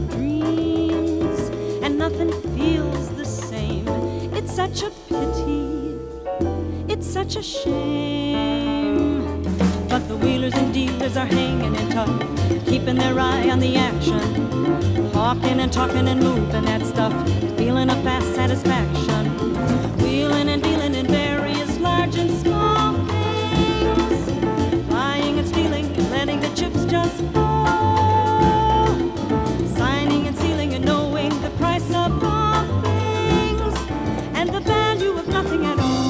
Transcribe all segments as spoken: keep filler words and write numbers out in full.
dreams, and nothing feels the same. It's such a pity, it's such a shame. But the wheelers and dealers are hanging in tough, keeping their eye on the action, hawking and talking and moving that stuff, feeling a fast satisfaction, wheeling and dealing in various large and small things, buying and stealing and letting the chips just fall, signing and sealing and knowing the price of all things and the value of nothing at all.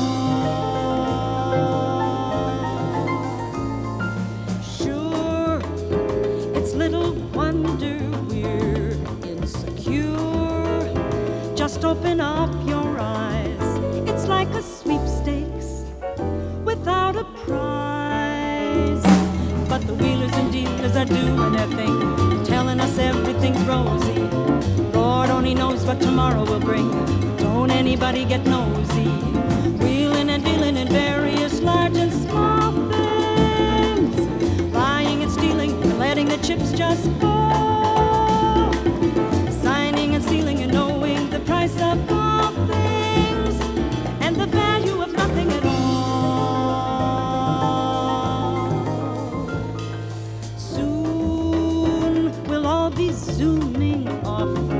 Sure, it's little wonder we're insecure. Just open up your eyes. It's like a sweepstakes without a prize. But the wheelers and dealers are doing their thing, telling us everything's rosy. Lord only knows what tomorrow will bring. Don't anybody get nosy. Wheeling and dealing in various large and small things, buying and stealing and letting the chips just fall, signing and sealing and knowing the price of all things and the value of nothing at all. Soon we'll all be zooming off